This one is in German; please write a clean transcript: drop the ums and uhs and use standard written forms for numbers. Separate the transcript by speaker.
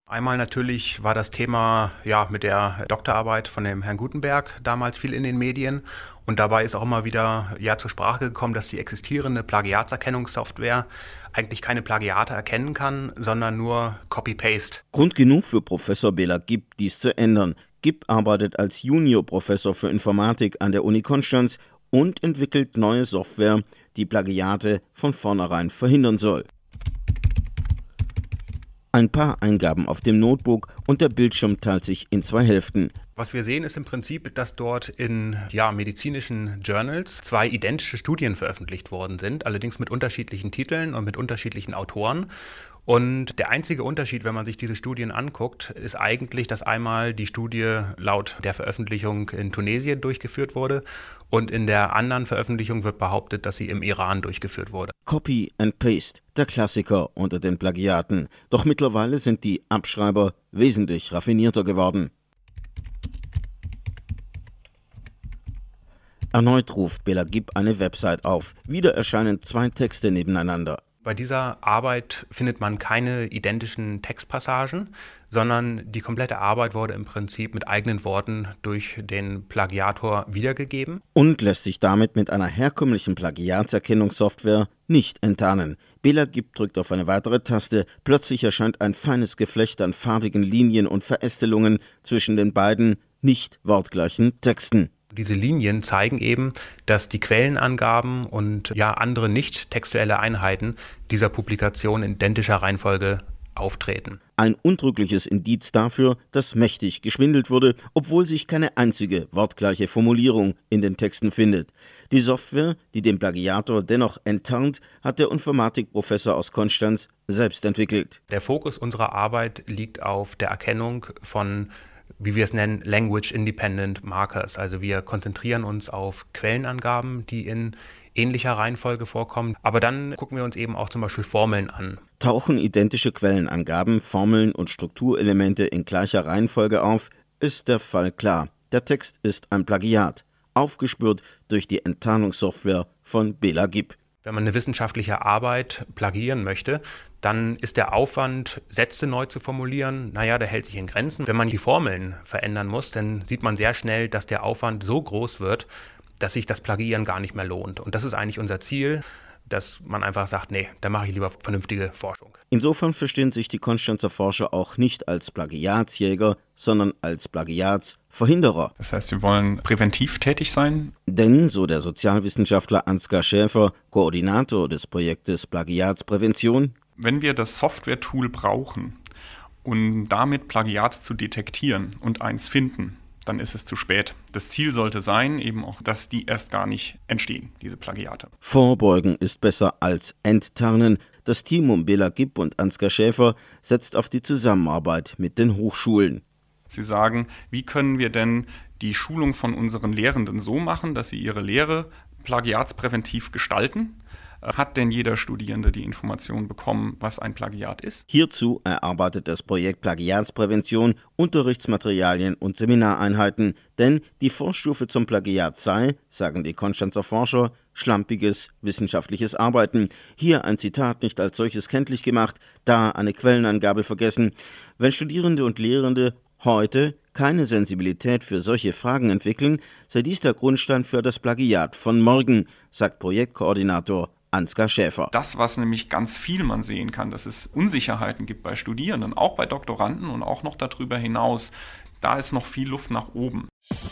Speaker 1: Einmal natürlich war das Thema mit der Doktorarbeit von dem Herrn Gutenberg damals viel in den Medien. Und dabei ist auch immer wieder zur Sprache gekommen, dass die existierende Plagiatserkennungssoftware eigentlich keine Plagiate erkennen kann, sondern nur Copy-Paste.
Speaker 2: Grund genug für Professor Béla Gibb, dies zu ändern. Gibb arbeitet als Juniorprofessor für Informatik an der Uni Konstanz und entwickelt neue Software, die Plagiate von vornherein verhindern soll. Ein paar Eingaben auf dem Notebook und der Bildschirm teilt sich in 2 Hälften.
Speaker 1: Was wir sehen, ist im Prinzip, dass dort in medizinischen Journals 2 identische Studien veröffentlicht worden sind, allerdings mit unterschiedlichen Titeln und mit unterschiedlichen Autoren. Und der einzige Unterschied, wenn man sich diese Studien anguckt, ist eigentlich, dass einmal die Studie laut der Veröffentlichung in Tunesien durchgeführt wurde und in der anderen Veröffentlichung wird behauptet, dass sie im Iran durchgeführt wurde.
Speaker 2: Copy and Paste, der Klassiker unter den Plagiaten. Doch mittlerweile sind die Abschreiber wesentlich raffinierter geworden. Erneut ruft Béla Gibb eine Website auf. Wieder erscheinen 2 Texte nebeneinander.
Speaker 1: Bei dieser Arbeit findet man keine identischen Textpassagen, sondern die komplette Arbeit wurde im Prinzip mit eigenen Worten durch den Plagiator wiedergegeben.
Speaker 2: Und lässt sich damit mit einer herkömmlichen Plagiatserkennungssoftware nicht enttarnen. Béla Gibb drückt auf eine weitere Taste. Plötzlich erscheint ein feines Geflecht an farbigen Linien und Verästelungen zwischen den beiden nicht wortgleichen Texten.
Speaker 1: Diese Linien zeigen eben, dass die Quellenangaben und andere nicht textuelle Einheiten dieser Publikation in identischer Reihenfolge auftreten.
Speaker 2: Ein undrückliches Indiz dafür, dass mächtig geschwindelt wurde, obwohl sich keine einzige wortgleiche Formulierung in den Texten findet. Die Software, die den Plagiator dennoch enttarnt, hat der Informatikprofessor aus Konstanz selbst entwickelt.
Speaker 1: Der Fokus unserer Arbeit liegt auf der Erkennung von, wie wir es nennen, Language Independent Markers. Also wir konzentrieren uns auf Quellenangaben, die in ähnlicher Reihenfolge vorkommen. Aber dann gucken wir uns eben auch zum Beispiel Formeln an.
Speaker 2: Tauchen identische Quellenangaben, Formeln und Strukturelemente in gleicher Reihenfolge auf, ist der Fall klar. Der Text ist ein Plagiat, aufgespürt durch die Enttarnungssoftware von Béla Gibb.
Speaker 1: Wenn man eine wissenschaftliche Arbeit plagiieren möchte, dann ist der Aufwand, Sätze neu zu formulieren, der hält sich in Grenzen. Wenn man die Formeln verändern muss, dann sieht man sehr schnell, dass der Aufwand so groß wird, dass sich das Plagiieren gar nicht mehr lohnt. Und das ist eigentlich unser Ziel, dass man einfach sagt, nee, da mache ich lieber vernünftige Forschung.
Speaker 2: Insofern verstehen sich die Konstanzer Forscher auch nicht als Plagiatsjäger, sondern als Plagiatsverhinderer.
Speaker 3: Das heißt, wir wollen präventiv tätig sein.
Speaker 2: Denn, so der Sozialwissenschaftler Ansgar Schäfer, Koordinator des Projektes Plagiatsprävention,
Speaker 3: wenn wir das Software-Tool brauchen, um damit Plagiate zu detektieren und eins finden, dann ist es zu spät. Das Ziel sollte sein, eben auch, dass die erst gar nicht entstehen, diese Plagiate.
Speaker 2: Vorbeugen ist besser als enttarnen. Das Team um Béla Gibb und Ansgar Schäfer setzt auf die Zusammenarbeit mit den Hochschulen.
Speaker 3: Sie sagen, wie können wir denn die Schulung von unseren Lehrenden so machen, dass sie ihre Lehre plagiatspräventiv gestalten? Hat denn jeder Studierende die Information bekommen, was ein Plagiat ist?
Speaker 2: Hierzu erarbeitet das Projekt Plagiatsprävention Unterrichtsmaterialien und Seminareinheiten, denn die Vorstufe zum Plagiat sei, sagen die Konstanzer Forscher, schlampiges wissenschaftliches Arbeiten. Hier ein Zitat nicht als solches kenntlich gemacht, da eine Quellenangabe vergessen. Wenn Studierende und Lehrende heute keine Sensibilität für solche Fragen entwickeln, sei dies der Grundstein für das Plagiat von morgen, sagt Projektkoordinator Ansgar Schäfer.
Speaker 3: Das, was nämlich ganz viel man sehen kann, dass es Unsicherheiten gibt bei Studierenden, auch bei Doktoranden und auch noch darüber hinaus, da ist noch viel Luft nach oben.